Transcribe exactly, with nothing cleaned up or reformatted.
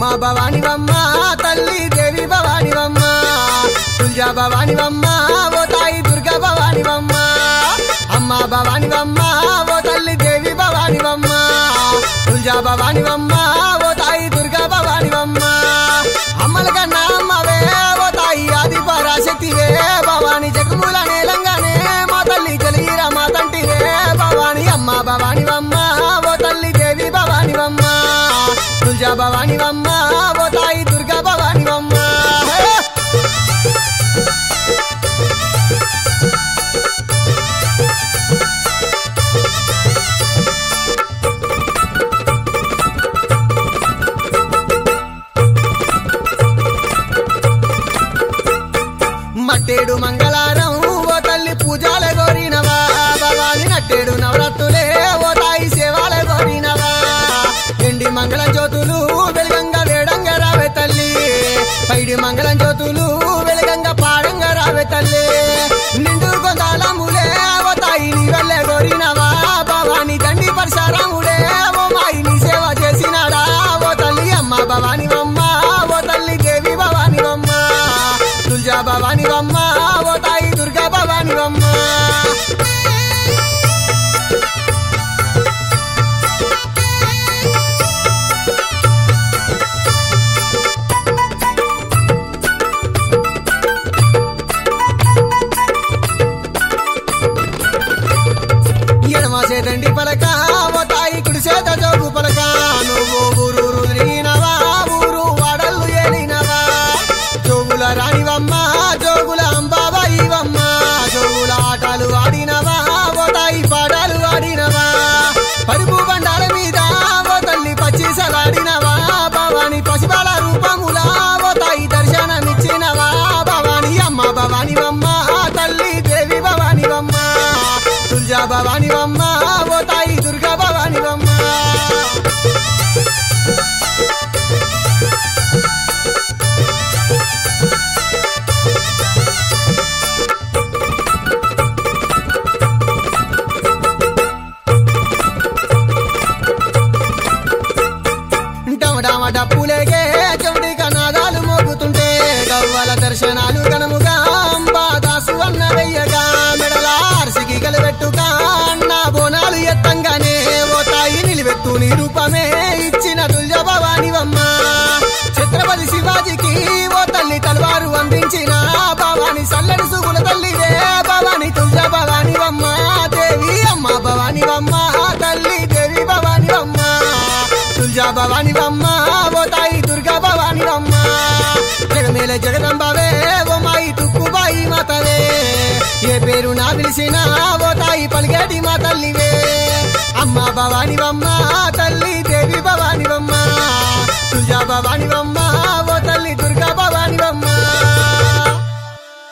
భవానివమ్మ తల్లి దేవి భవానివమ్మ తుల్జా భవానివమ్మ ఓ తాయి దుర్గా భవానివమ్మ అమ్మ భవానివమ్మ ఓ తల్లి దేవి భవానివమ్మ తుల్జా భవానివమ్మ ఓ తాయి దుర్గా భవానివమ్మ అమ్మల కన్నా అమ్మవే ఓ తాయి ఆది పరాశక్తివే భవాని జగముల నేలంగానే మా తల్లి తెలియరా మా తంటివే భవాని అమ్మ భవానివమ్మ ఓ తల్లి దేవి భవానివమ్మ తుల్జా భవానివమ్మ ఓ తాయి దుర్గా భవానివమ్మ మట్టేడు మంగళారం ఓ తల్లి పూజాల గోరినవా భవాని నట్టేడు నవరత్తులే ఓ తాయి సేవాల గోరినవా ఎండి మంగళం జ్యోతులు వెలుగంగా వేడంగా రావే తల్లి పైడి మంగళం జ్యోతులు వెలుగంగా పాడంగా రావే తల్లి నిండు గొందాలములే ఓ తాయి నీ వల్లే గోరినవా భవాని దండి పరిసరములే ఓ మాయి నీ సేవ చేసినాడా ఓ తల్లి అమ్మ భవానివమ్మ ఓ తల్లి దేవి భవానివమ్మ తుల్జా భవానివమ్మ ఓ తాయి దుర్గా భవానివమ్మ ఎడమసేదండి పలక ఓ తాయి కుడి చేత జోగు పలక నువ్వు ఊరూరు తిరిగినవా ఊరు వాడల్లు ఏలినవా జోగుల రాణివమ్మ జోగుల అంబాబాయివమ్మ జోగుల ఆటలు ఆడినవా ఓ తాయి పాటలు ఆడినవా పరుపు బండాల మీద ఓ తల్లి పచ్చిసలాడినవా భవాని పసిబాల రూపములా ఓ తాయి దర్శనమిచ్చినవా భవాని అమ్మ భవానివమ్మ తల్లి దేవి భవానివమ్మ తుల్జా భవానివమ్మ ఓ తాయి దుర్గా భవానివమ్మ డమడమ డప్పులేగే చెవిటి కనాదాలు మోగుతుంటే గవ్వల దర్శనాలు కనముగా అంబాదాసు అన్న వెయ్యగా మెడల అర్సికి కలిపెట్టుగా అన్న బోనాలు ఎత్తంగానే ఓ తాయి నిలివెత్తు నీ రూపమే ఇచ్చిన తుల్జా భవానివమ్మ ఛత్రపతి శివాజీకి ఓ తల్లి తలవారు అందించిన భవాని సల్లడి సుగుల తల్లివే భవాని తుల్జా భవానివమ్మ దేవి అమ్మ భవానివమ్మ తల్లి దేవి భవానివమ్మ తుల్జా భవానివమ్మ ఓ తాయి దుర్గా భవానివమ్మ జగమేల జగదంబవే ఓ మాయి తుక్కుబాయి మాతవే ఏ పేరు నా పిలిచినా ఓ తాయి పలిగేటి మా తల్లివే అమ్మ భవానివమ్మ తల్లి దేవి భవానివమ్మ తుల్జా భవానివమ్మ ఓ తల్లి దుర్గా భవానివమ్మ